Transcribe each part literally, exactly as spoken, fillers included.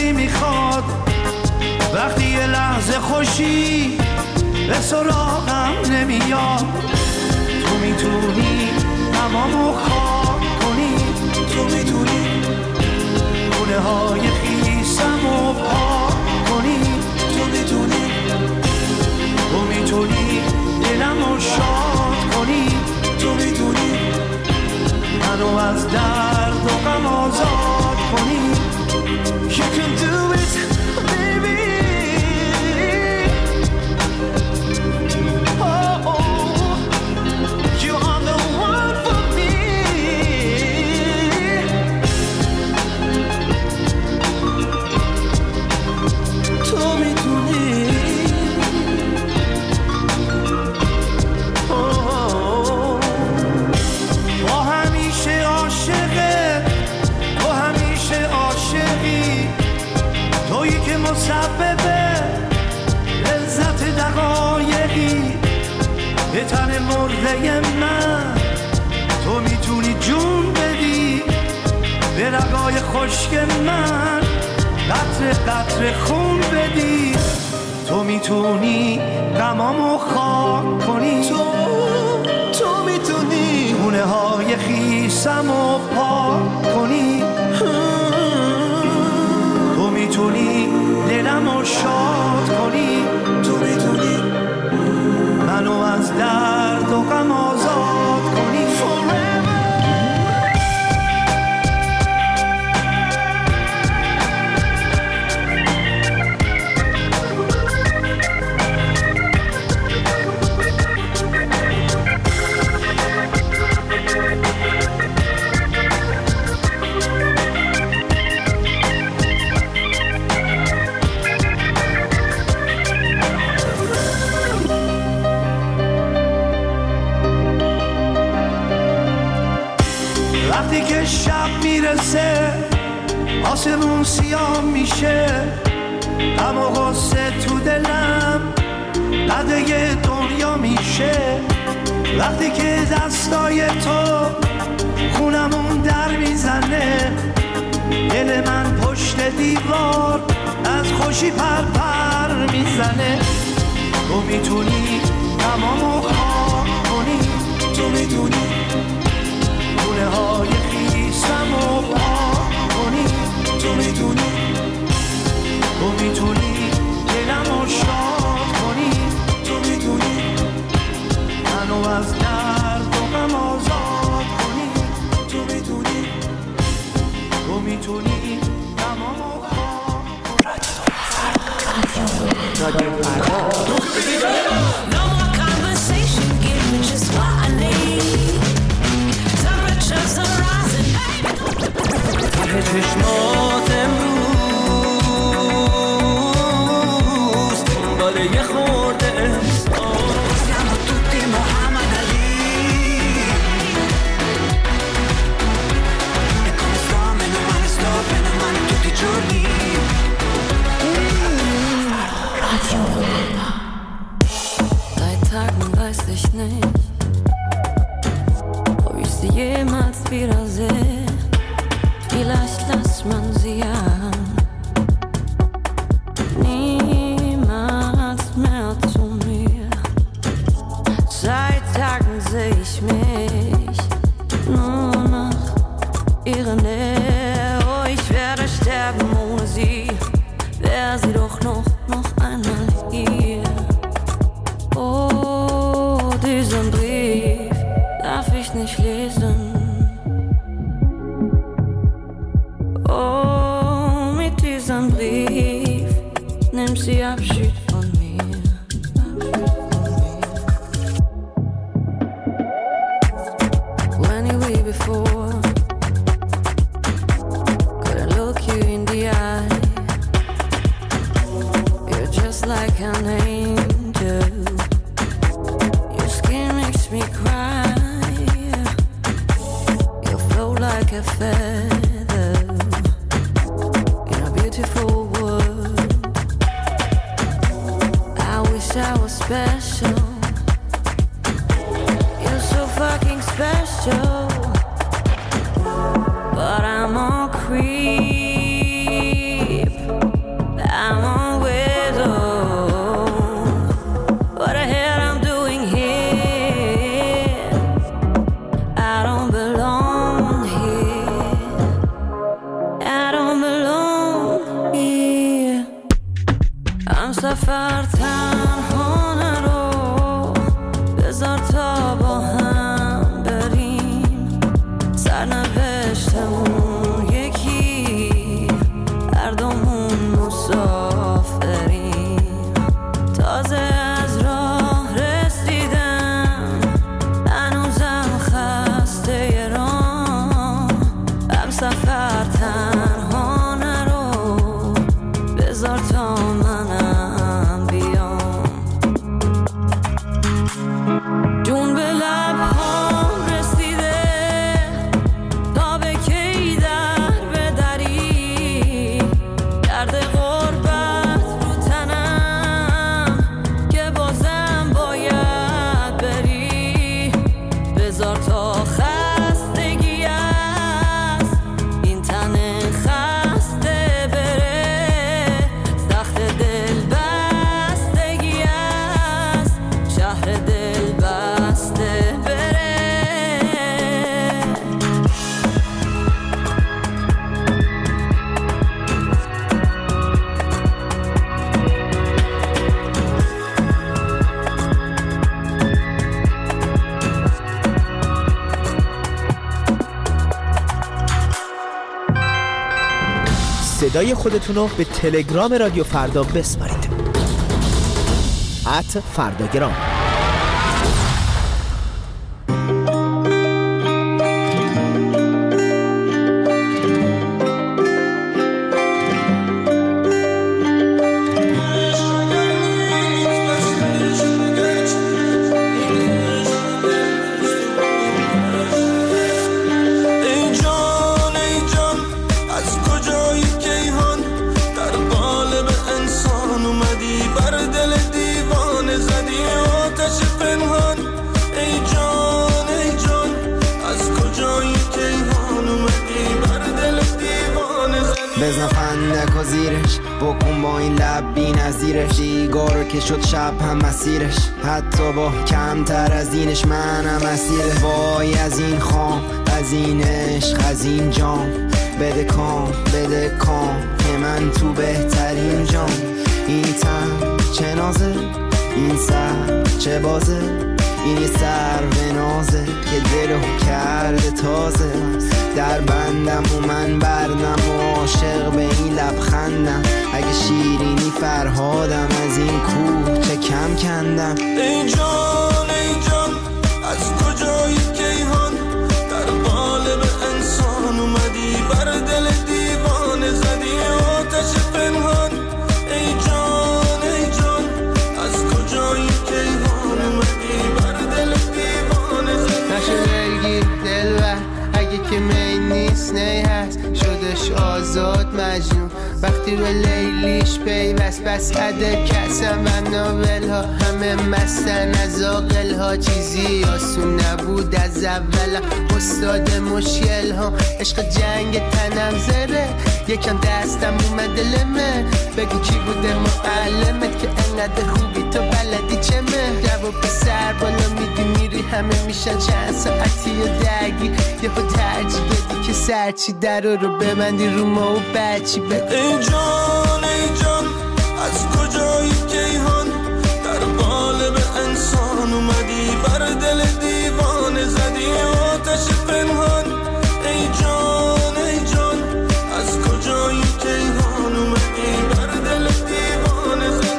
دلی میخواد وقتی یه لحظه خوشی به سراغم نمیاد. تو میتونی تمامو خاک کنی، تو میتونی گونه های خیسمو پاک کنی، تو میتونی تو میتونی دلمو شاد کنی، تو میتونی منو از درد و غم آزاد کنی. You can do it, baby. Oh, oh, you are the one for me. تو میتونی با همیشه عاشقت، تو همیشه عاشقی، تویی که مسببه لذت دقایقی به تن مرده من. تو میتونی جون بدی به رگای خشک من، قطره قطره خون بدی. تو میتونی غمامو خاک کنی، تو تو میتونی گونه های خیسمو پاک کنی، تو میتونی دلمو شاد کنی، تو میتونی منو از درد و غم آزاد کنی. وقتی که شب میرسه آسمون سیاه میشه، غم و غصه تو دلم قده دنیا میشه. وقتی که دستای تو خونمون در میزنه، دل من پشت دیوار از خوشی پر پر میزنه. تو میتونی تمامو خاک کنی، تو میتونی گونه های خیسمو پاک کنی، تو میتونی تو میتونی دلمو شاد کنی، تو میتونی منو از درد و غم آزاد کنی، تو میتونی تو میتونی تمامو خاک کنی. No more conversation, give me just what I need. Temperatures are rising, ته چشمات امروز دنبال یه خورده احساس. siamo tutti Muhammad Ali. E come sto, meno male sto, bene o male tutti i giorni. Seit Tagen weiß ich nicht, ob ich sie jemals wiedersehe. Vielleicht lässt man sie ja niemals mehr zu mir. Seit Tagen seh ich mich nur nach ihrer Nähe. Oh, ich werde sterben ohne sie, wär sie doch noch, noch einmal hier. Oh, diesen Brief darf ich nicht lesen. Oh, mit diesem Brief nimmt sie Abschied von mir. When you were before, couldn't look you in the eye. You're just like an angel. Your skin makes me cry. You float like a feather in a beautiful world. I wish I was special. You're so fucking special. But I'm a creep. صدای خودتون رو به تلگرام رادیو فردا بسپارید. ات فرداگرام. بزن فندک و زیرش بکن با این لب بی نظیرش دیگارو که شد شب هم مسیرش حتی با کمتر از اینش منم اسیره وای از این خام از این عشق از این جام بده کام بده کام که من تو بهترین جام این تن چه نازه این سر چه بازه این یه سر به نازه که دلو کرده تازه در بندم و من بردم و عاشق به این لبخندم اگه شیرینی فرهادم از این کوه چه کم کندم ای جان ای جان از کجایی کیهان در قالب انسان اومدی بر دل دیوانه زدی آتش پنهان ای جان ای جان از کجایی کیهان اومدی بر دل دیوانه زدی نشه دلگیر دلبر اگه که می نیست نی هست شدش آزاد مجنون وقتی به لیلیش پیوست بس عده کسم و ناول ها همه مستن از آقل ها چیزی آسون نبود از اول استاد مشکل ها عشق جنگ تنم زره یکم دستم اومده لمه بگو کی بوده معلمت که انقدر خوبی تو بلدی چمه جواب پسر بالا میدی میری همه میشن چند ساعتی و درگی یه خود ترجیح بدی که سرچی در رو ببندی رو ما و بچی بگو ای جان ای جان از کجایی کیهان در قالب انسان اومدی بر دل دیوانه زدی آتش پنهان ای جان ای جان از کجایی کیهان اومدی بر دل دیوانه زدی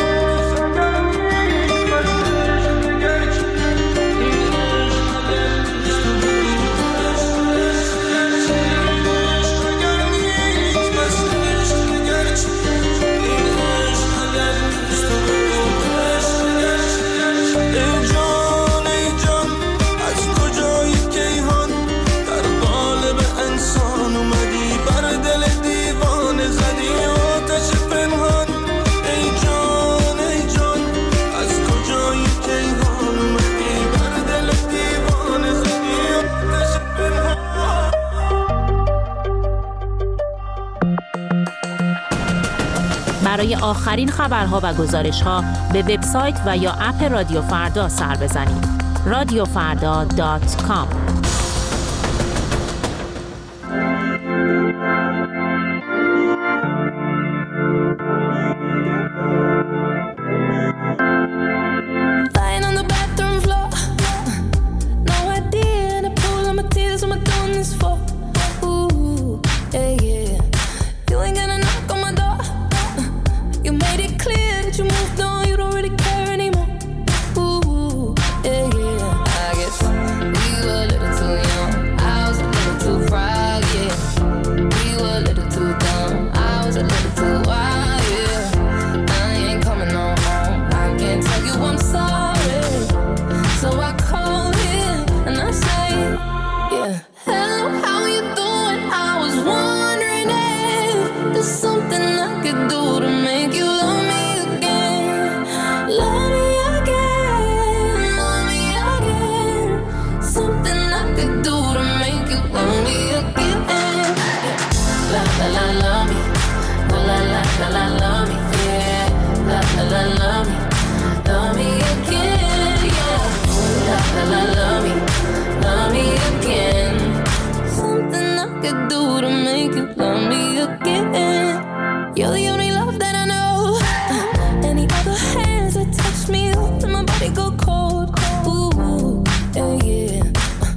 برای آخرین خبرها و گزارش‌ها به وبسایت و یا اپ رادیو فردا سر بزنید. رادیو فردا دات کام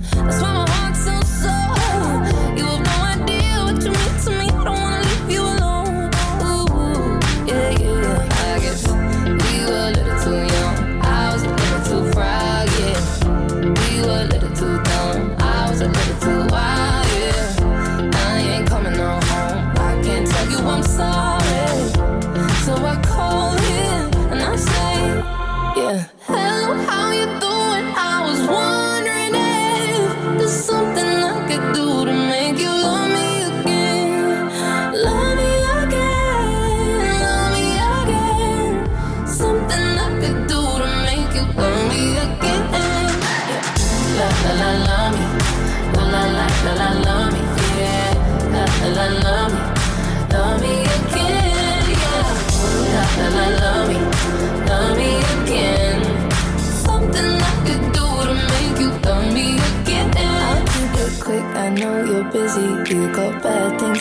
You have no idea what you mean to me. I don't wanna leave you alone.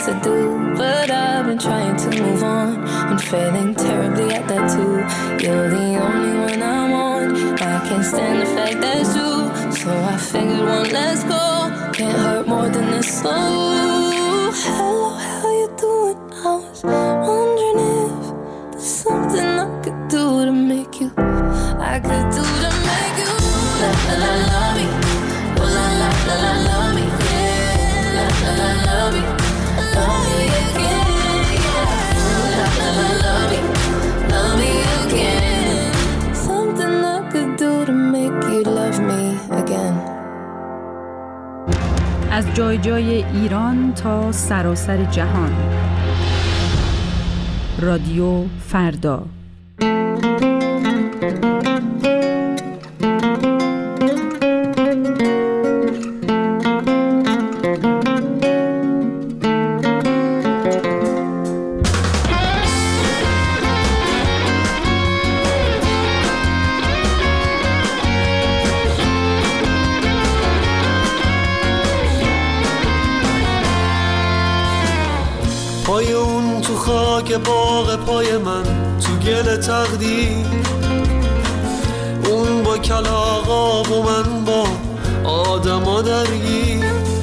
to do, but I've been trying to move on. I'm failing terribly at that too. You're the only one I want. I can't stand the fact that it's true. So I figured one less go can't hurt more than this. So hello, how you doing? I was wondering if there's something I could do to make you, I could do to make you la la la love me, oh la la la la love me, yeah, la la la love me, love me again, yeah, la la la love me, love me again, something I could do to make you love me again. از جای جای ایران تا سراسر جهان. رادیو فردا. پای اون تو خاک باغ پای من تو گل تقدیر، اون با کلاغا و من با آدما درگیر،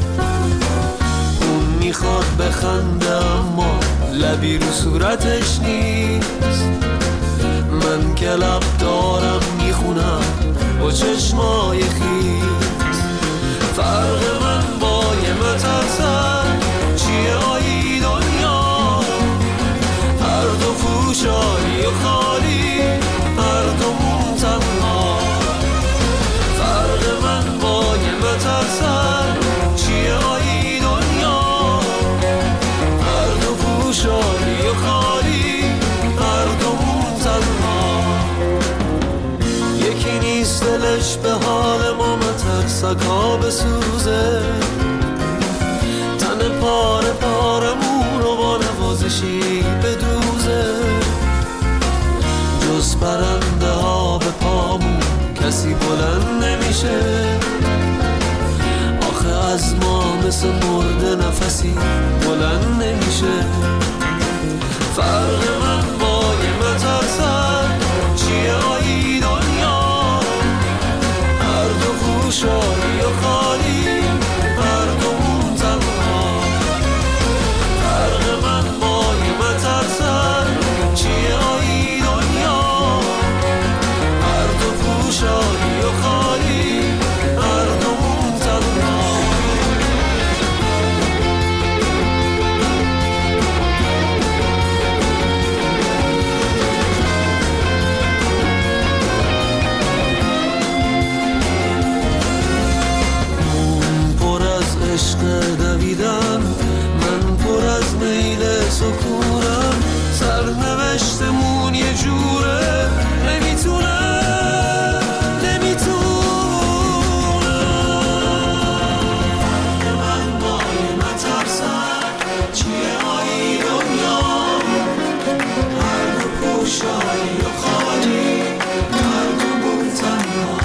اون میخواد بخنده اما لبی رو صورتش نیست، من که لب دارم میخونم با چشمای خیز، فرق من با یه مترسن چیه آیی دنیا، هر دو فروشایی و خالی، هر دومون تنها، فرق من با یه مترسن چیه آیی دنیا، هر دو فروشایی و خالی، هر دومون تنها، یکی نیست دلش به حال ما مترسک ها بسوزه، تن پاره پارمون رو با نوازشی بدوزه، جز پرنده ها به پامون کسی بلند نمیشه، آخه از ما مثل مرده نفسی بلند نمیشه، فرق من با یه مترسن چیه آیی دنیا، هر دو فروشایی و خالی، هر دومون تنها، فرق من با یه مترسن چیه آیی دنیا، هر دو فروشایی و خالی، هر دومون تنها. عشق دویدم، من پر از میل سکونم، سرنوشتمون یه جوره نمیتونم نمیتونم، من با یه مترسن چیه آیی دنیا، هر دو پوشایی و خالی، هر دو بون تنها،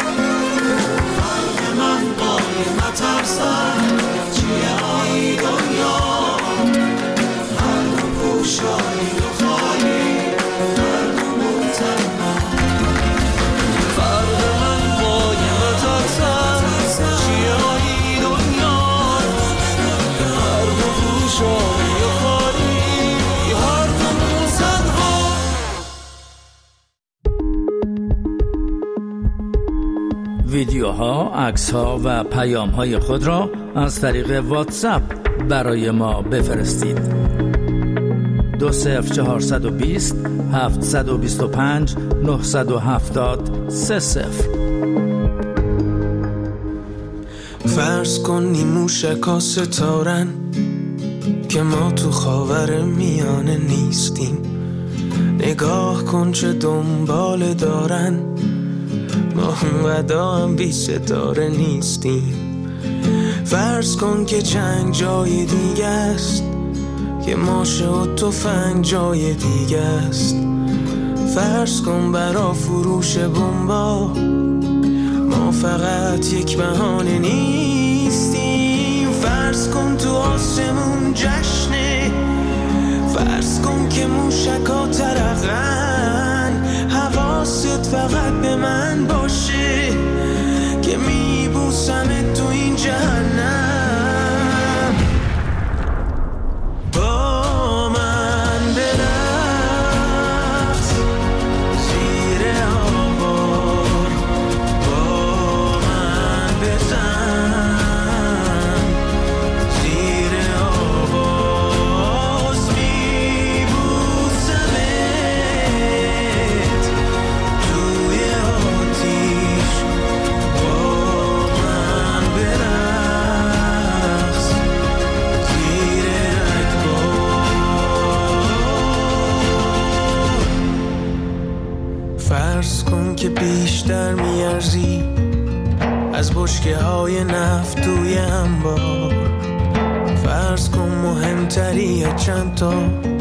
فرق من با یه مترسن چیه آیی دنیا، هر دو پوشایی و خالی، هر دو بون تنها، فرق من با یه مترسن چیه آیی دنیا، هر دو پوشایی و خالی، هر دو بون تنها. ویدیوها، عکس‌ها و پیام‌های خود را از طریق واتساپ برای ما بفرستید. دو صفر چهارصد و بیست هفتصد و بیست و پنج نهصد و هفتاد سه صفر. فرض کن نیمو شکا ستارن که ما تو خاور میانه نیستیم، نگاه کن چه دنبال دارن، ما اونقدر هم بی ستاره نیستیم، فرض کن که جنگ جای دیگه است، که ماشه و تفنگ جای دیگه است، فرض کن برا فروش بمبا ما فقط یک بهانه نیستیم، فرض کن تو آسمون جشن فرض کن که موشکا ترقن، حواست فقط به من باشه که میبوسمت تو این جهنم. با من برقص زیر آوار، با من بزن زیر آواز، میبوسمت توی آتیش. با من برقص زیر رگبار. فرض کن که بیشتر میارزی از بشکه های نفت توی انبار. فرض کن مهمتری از چند تا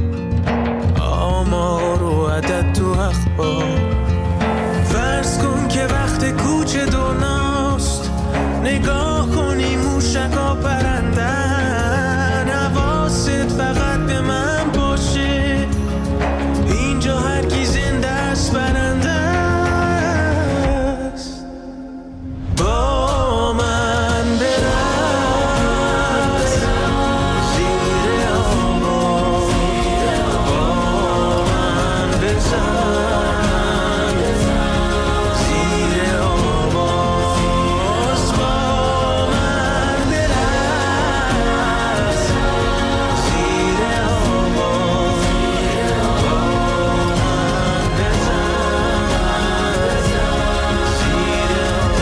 آمار و عدد تو اخبار. فرض کن که وقت کوچه دنیاست، نگاه کنی موشکا پرندن، حواست فقط به من باشه اینجا هر کی زنده است برنده است. با من برقص زیر آوار، با من بزن زیر آواز، با من برقص زیر آواز، با من بزن زیر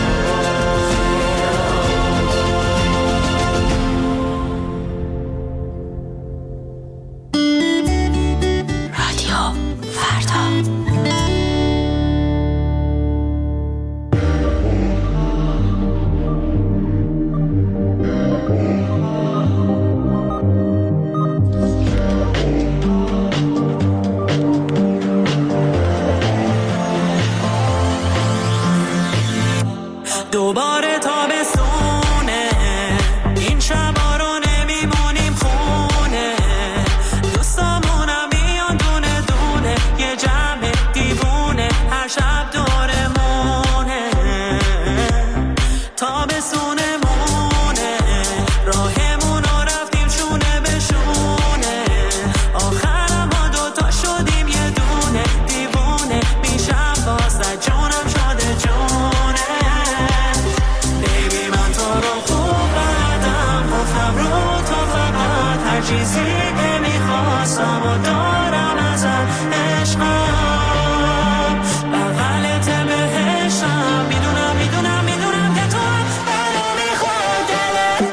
رادیو فردا. دوباره تابستونه، این شبا رو نمیمونیم خونه، دوستامونم میان دونه دونه، یه جمع دیوونه هر شب دورمونه. تابستونمونه، راهمون رو رفتیم شونه به شونه، آخرم ما دوتا شدیم یه دونه، دیوونه میشم باز جونم شده جونه. بیبی من تو رو خوب بلدم، گفتم رو تو فقط هر چیزی که میخواستم و دارم ازت، عشقم بغلت بهشتم، میدونم میدونم میدونم که تو هم منو میخواد دلت.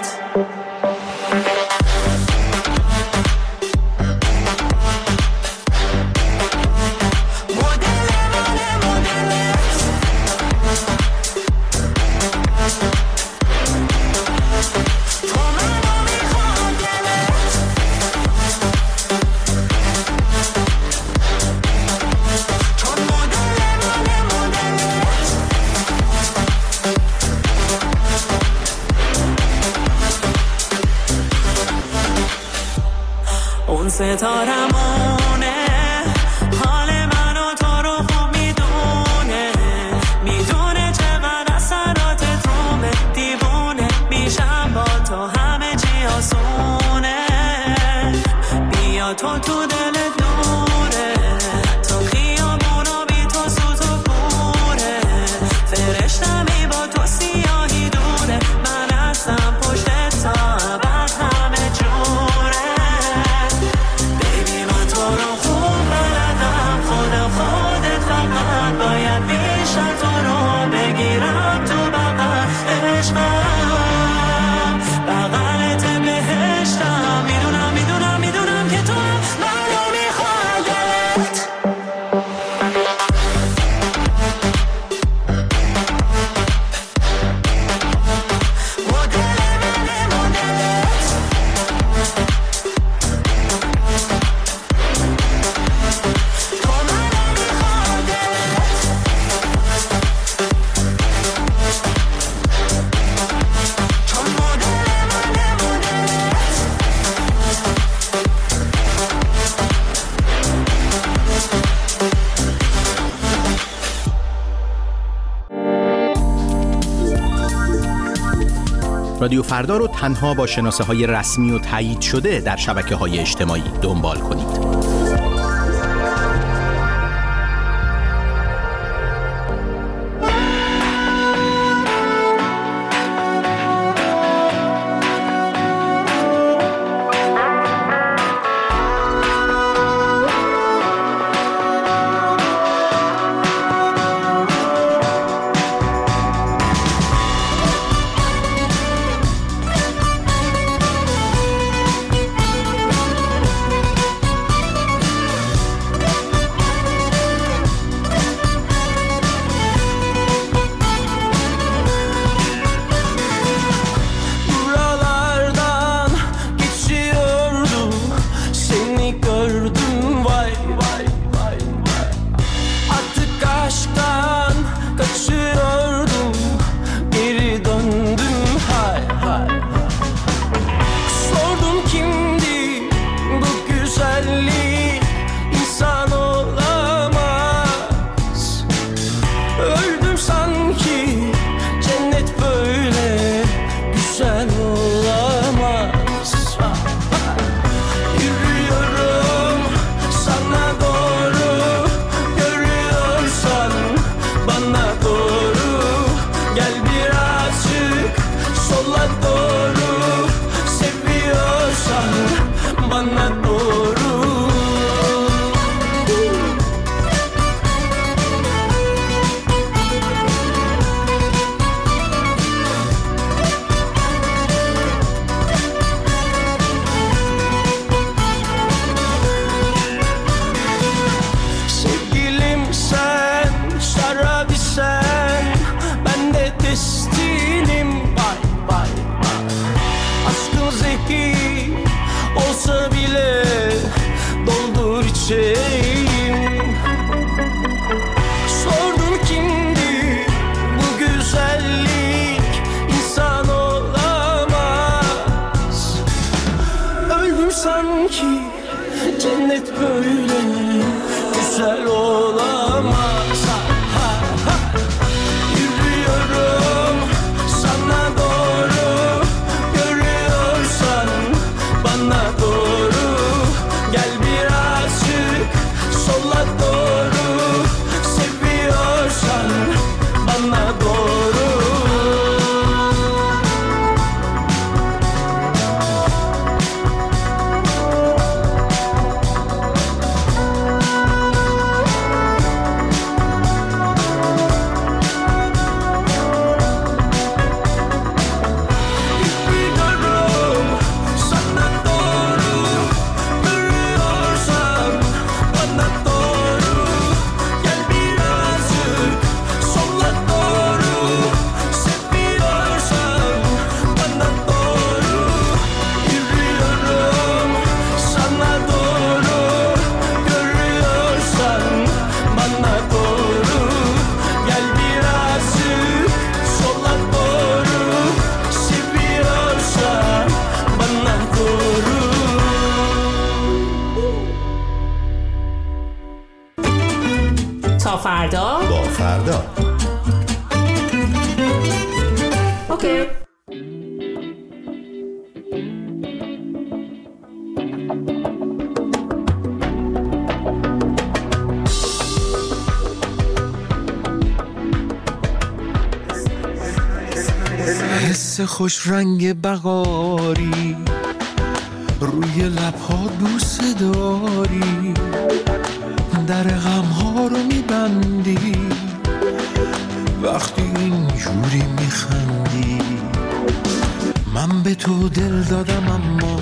مدل مال مدلت، تو منو میخواد دلت. چون مدل مال مدلت، اون ستارمونه، حال من و تو رو خوب میدونه، میدونه چقدر اثراتت رومه، دیوونه میشم با تو همه چی آسونه. بیا تو تو دلت نوره، تو خیابونا بی تو سوت و کوره، فرشتمی با تو سیاهی دوره، من هستم پشت تا ابد همه جوره. بیبی من تو رو خوب بلدم، خودم خودت فقط باید بیشتر تو رو بگیرم تو بغل، عشقم بغلت بهشتم، میدونم میدونم میدونم که تو هم منو رادیو فردا رو تنها با شناسه‌های رسمی و تایید شده در شبکه‌های اجتماعی دنبال کنید. تا فردا با فردا. اوکی. حس خوش رنگ بهاری روی لبها بوسه داری، در غمها رو میبندی وقتی اینجوری میخندی. من به تو دل دادم اما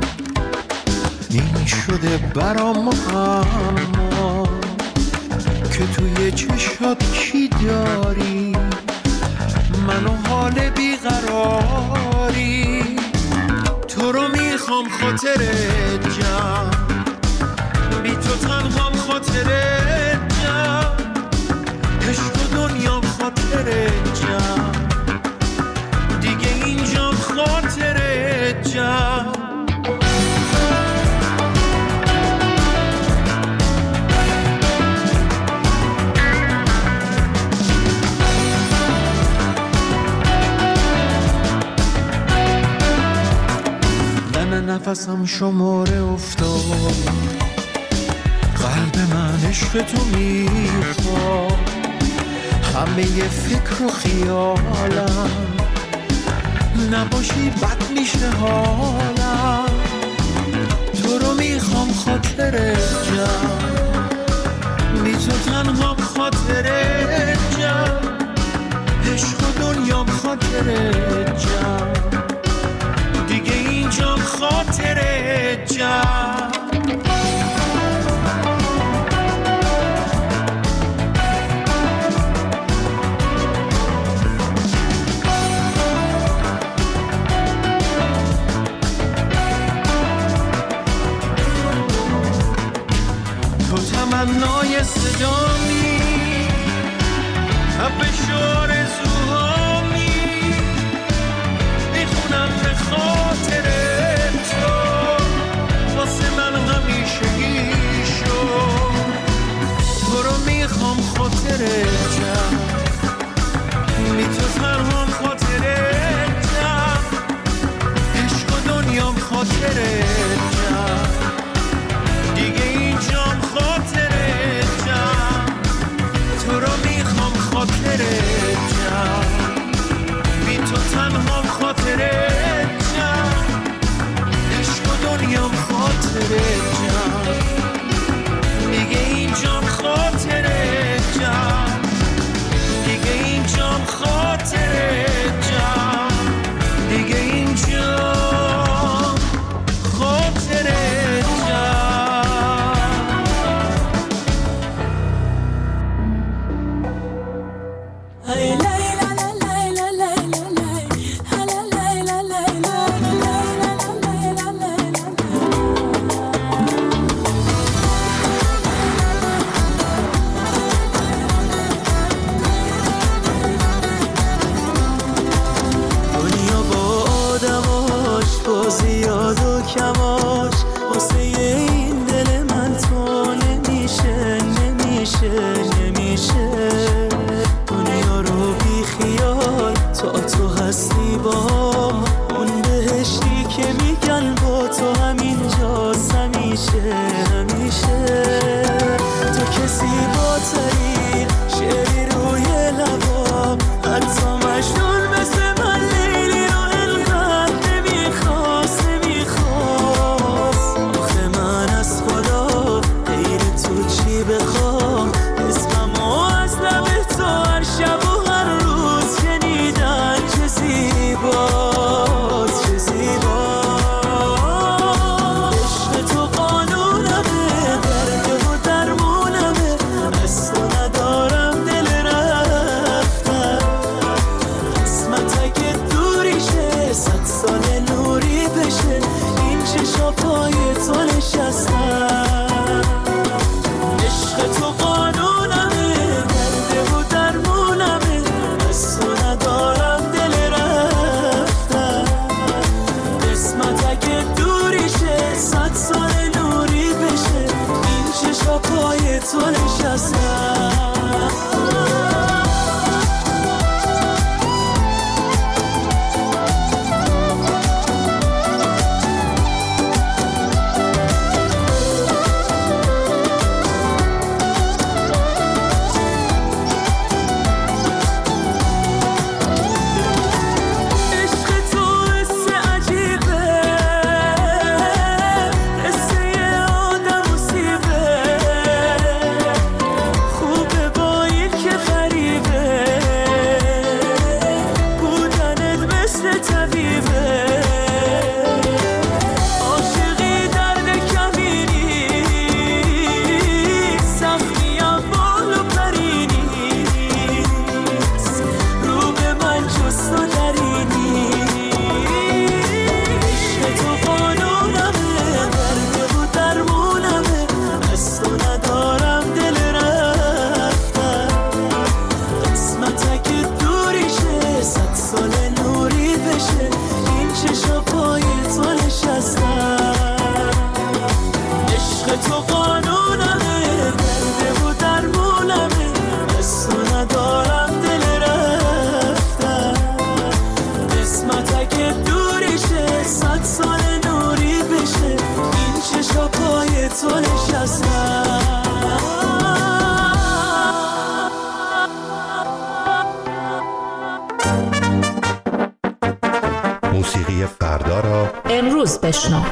این شده برام اما که توی چشات کی داری، منو حال بیقراری. تو رو میخوام خاطرت جمع، بی تو تنهام خاطرت جمع، عشق و دنیام خاطرت جمع، دیگه اینجام خاطرت جمع. نفسم شماره افتاد، قلب من عشق تو میخواد، همه فکر و خیالم نباشی بد میشه حالم، تو رو میخوام خاطر جمع، بی تو تنها خاطر جمع، عشق و دنیام خاطر جمع، دیگه اینجا خاطر جمع. تمنای صدامی حبش آرزوهامی، میخونم به خاطر تو، واسه من همیشه ایشو، تو رو میخوام خاطر جمع، بی تو تنهام خاطر جمع، عشق و دنیام خاطر جمع، دیگه اینجام خاطر جمع، تو رو میخوام خاطر جمع، بی تو تنهام خاطر جمع، عشق و دنیام خاطر جمع، دیگه اینجام خاطر جمع، دیگه اینجام خاطر جمع، دیگه اینجام خاطر جمع. زیاد و کماش واسه این دل من تو نمیشه نمیشه نمیشه، دنیا رو بی خیال تا تو هستی با اون بهشتی که میگن با تو همینجاست همیشه همیشه، تو کسی بالاتری شعری روی لبام، حتی مجنون مثل من لیلی رو انقدر نمیخواست نمیخواست، آخه من از خدا غیر تو چی بخوام، اسممو از لب تو هر شب و هر روز شنیدن برنامه فردا را امروز بشنو.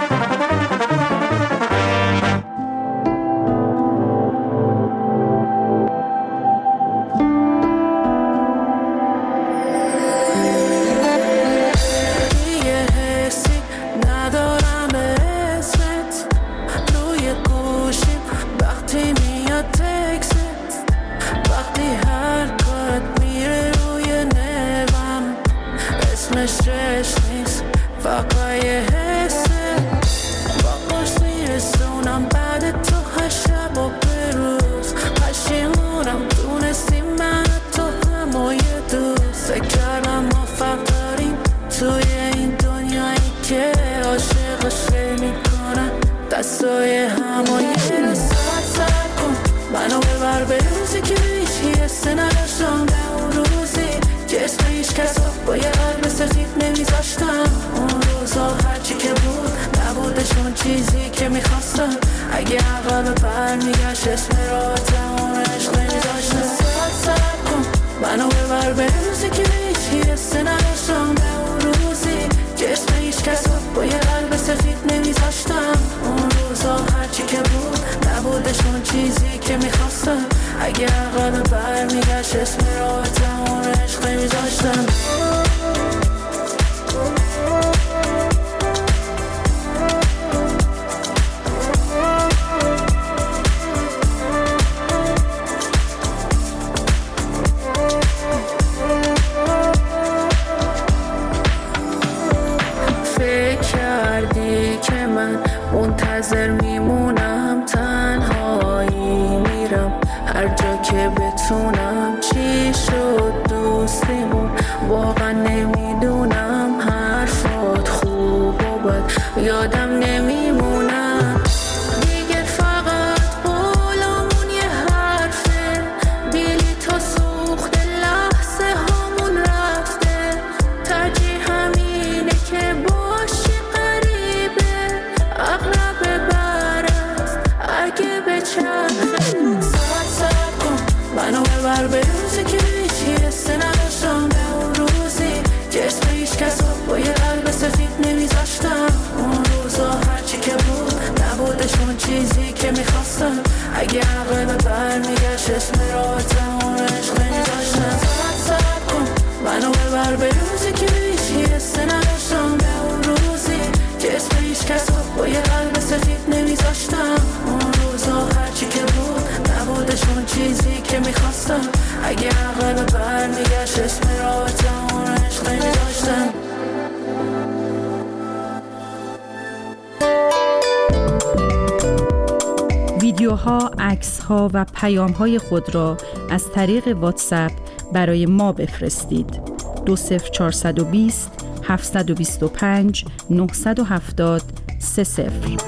ویدیوها، عکس‌ها و پیام‌های خود را از طریق واتساپ برای ما بفرستید. دو صفر چهارصد و بیست هفتصد و بیست و پنج نهصد و هفتاد سه صفر.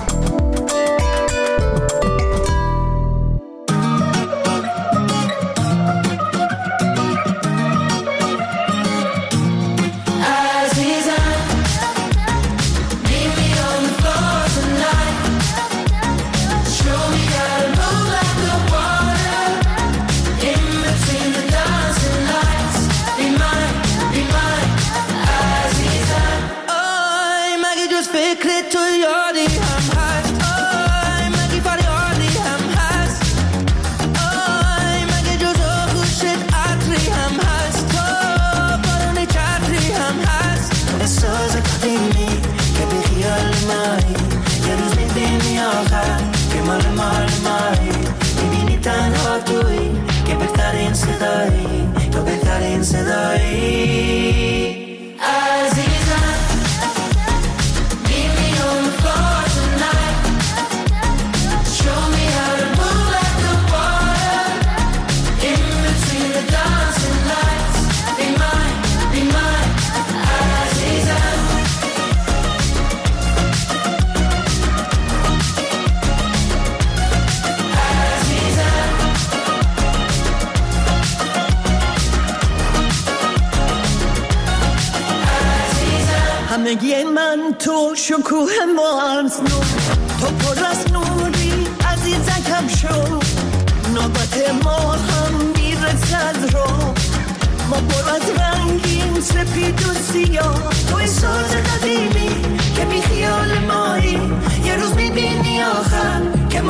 همگی من تو شکوه مارز نور، تو پر از نوری عزیزکم شو، نوبت ما هم میرسد رو، ما پر از رنگیم سپید و سیاه، تو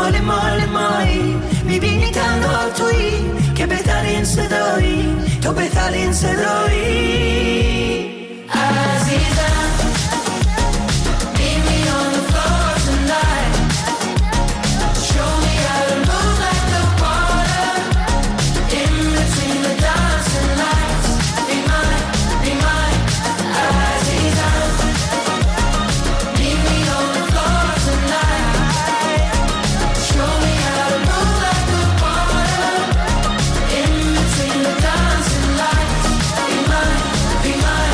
مال مال مایی، میبینی تنها تویی که بهترین صدایی، تو بهترین صدایی. عزیزم meet me on the floor tonight, show me how to move like the water, in between the dancing lights, be mine, be mine. Azizam, meet me on the floor tonight, show me how to move like the water, in between the dancing lights, be mine, be mine.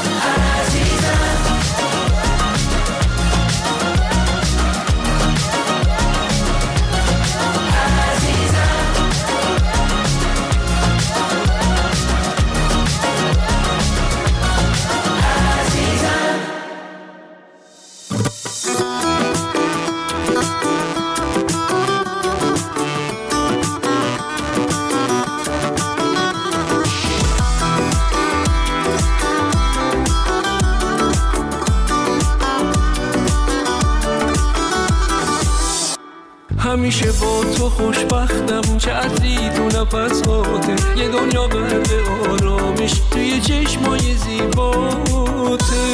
همیشه با تو خوشبختم، چه عطری تو نفساته، یه دنیا بعد آرامش توی چشمای زیباته،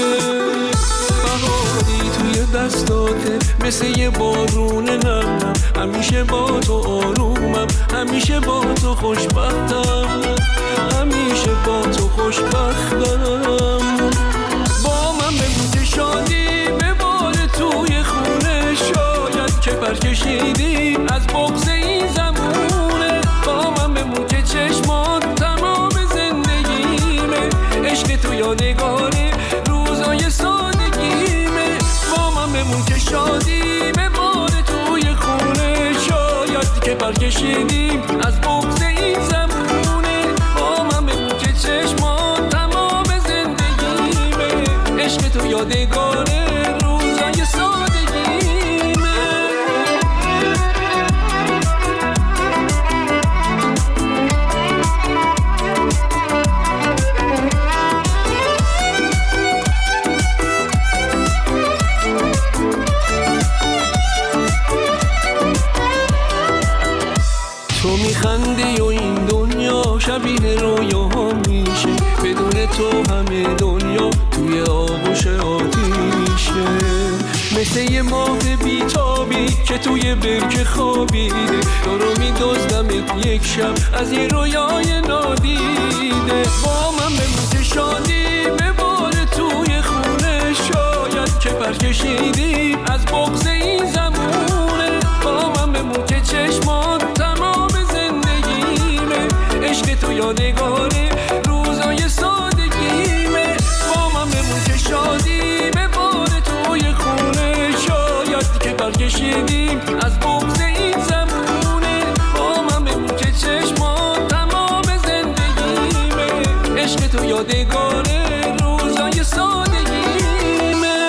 بهاری توی دستاته مثل یه بارون نرمم، همیشه با تو آرومم، همیشه با تو خوشبختم، همیشه با تو خوشبختم. با من بمون شادی بباره توی خونه، شاید که برکشیدی از بغض این زمونه، با من بمون که چشمات تمام زندگیمه، عشق تو یادگاره روزای سادگیمه، با من بمون که شادی بباره توی خونه، شاید که برکشیدیم از بغض این زمونه، با من بمون که چشمات تمام زندگیمه، عشق تو یادگاره روزای سادگیمه. تو میخندی و این دنیا شبیه رویاها میشه، بدون تو همه دنیا توی آغوش آتیشه، مثل یه ماه بیتابی که توی برکه خوابیده، تو رو میدزدمت یک شب از یه رویای نادیده، با من بمون که شادی بباره توی خونه، شاید که برکشیدی از بغض این زمونه، با من بمون که چشمات تمام زندگیمه، عشق تو یادگاره روزای سادگیمه، با من بمون که شادی بباره توی خونه، شاید که برکشیدیم از بغض این زمونه، با من بمون که چشمات تمام زندگیمه، عشق تو یادگاره روزای سادگیمه.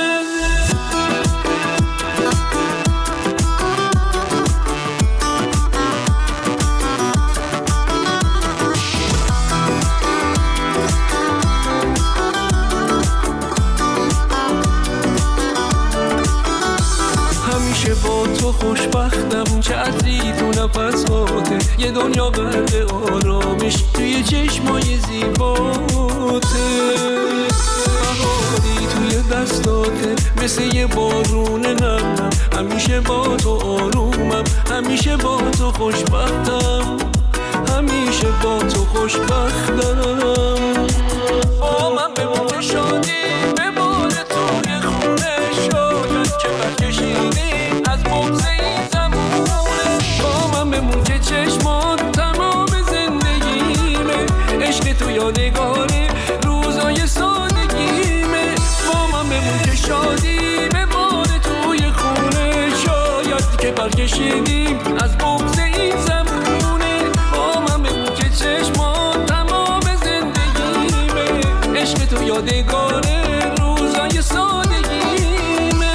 همیشه با تو خوشبختم، چه عطری تو نفساته، یه دنیا بعد آرامش توی چشمای زیباته، بهاری توی دستاته مثل یه بارون نرمم، همیشه با تو آرومم، همیشه با تو خوشبختم، همیشه با تو خوشبختم. با من بمون شادی بباره توی خونه، شاید که برکشیدی از بغض این زمونه، با من بمون که چشمات تمام زندگیمه، عشق تو یادگاره روزای سادگیمه، با من بمون که شادی بباره توی خونه، شاید که برکشیدیم از بغض این زمونه، با من بمون که چشمات تمام زندگیمه، عشق تو یادگاره روزای سادگیمه.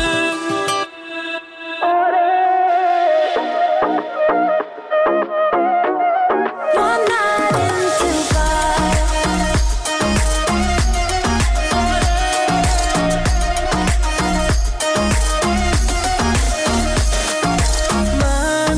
من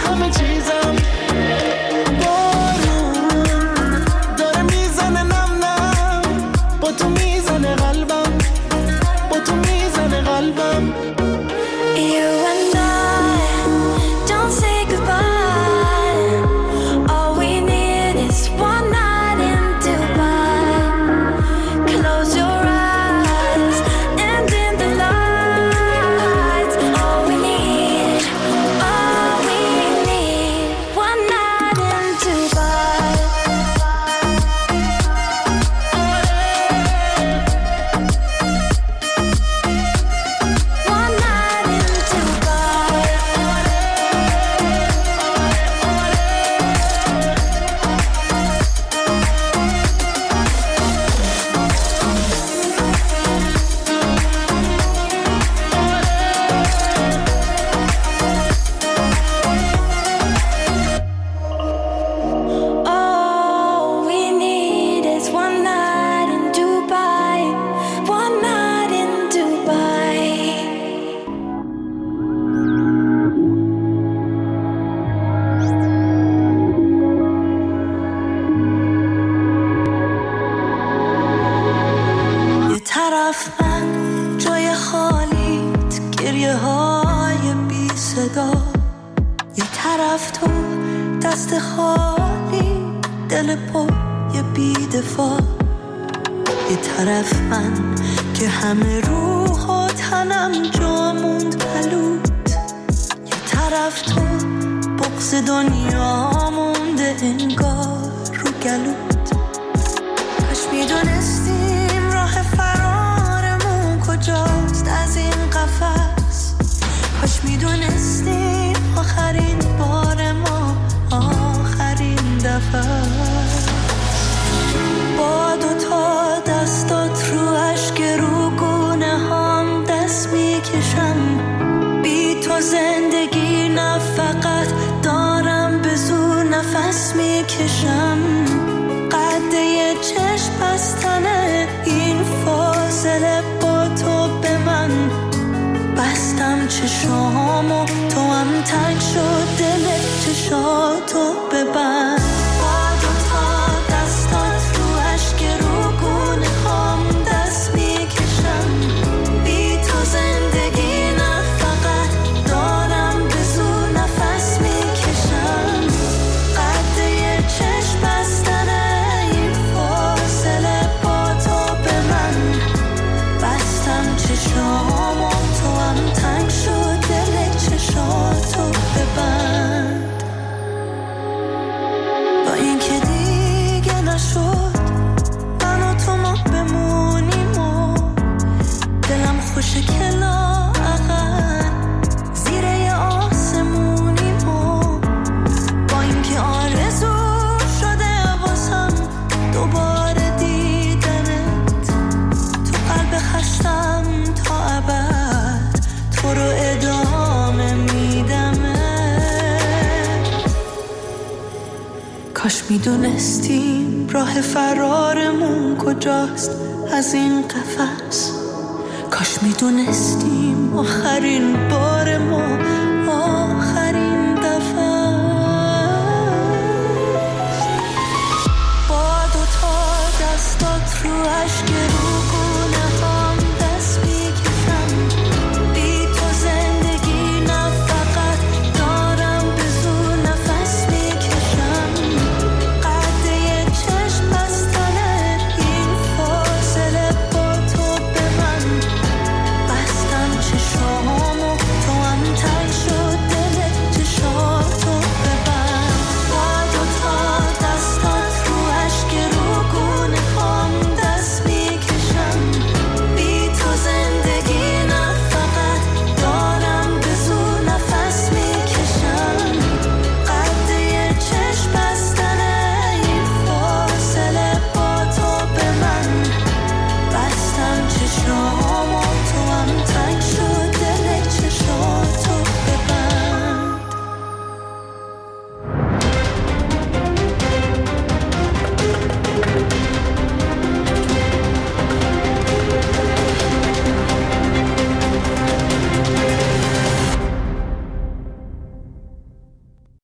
همه چیزم. بارون داره میزنه نم نم، با تو میزنه قلبم، با تو میزنه قلبم. You and I don't say goodbye. All we need is one night in Dubai. Close your eyes and dim the lights. All we need, all we need, one night in Dubai. One night in Dubai. All we need is one night in Dubai. One night in Dubai. یه طرف من جای خالیت، گریه های بی صدا. یه طرف تو دست خالی، دل پر یه بی دفاع. یه طرف من که همه روح و تنم جا موند بلود. یه طرف تو بغض دنیا مونده انگار رو گلود. کاش میدونستیم راه فرارمون کجاست از این قفس. کاش میدونستیم آخرین بار ما آخرین دفعه. با دوتا دستات رو اشک رو گونه هم دست میکشم. بی تو زندگی نه فقط دارم به زور نفس میکشم. قد یه چشم بستنه این فاصله با تو به من. بستم چشامو تو هم تنگ شد دل چشاتو ببند. با دوتا دستات رو اشک رو گونه هم دست میکشم. بی تو زندگی نه فقط دارم به زور نفس میکشم. قد یه چشم بستنه این فاصله با تو به من. بستم چشامو تو هم تنگ شد دل چشاتو ببند. با اینکه دیگه نشد من و تو ما بمونیم و دلم خوشه که لااقل زیر یه آسمونیم و با اینکه آرزو شده واسم دوباره دیدنت. تو قلب خستم تا ابد تو رو ادامه میدمه. کاش میدونستیم راه فرارمون کجاست از این قفس. کاش میدونستیم آخرین بار ما